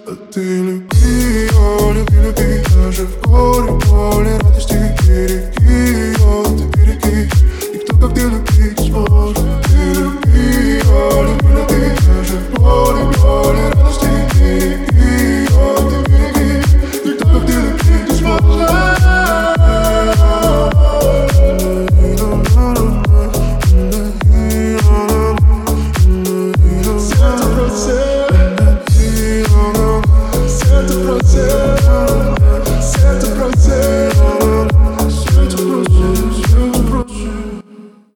А ты люби, о, люби, люби, даже в горе, боли, радости береги.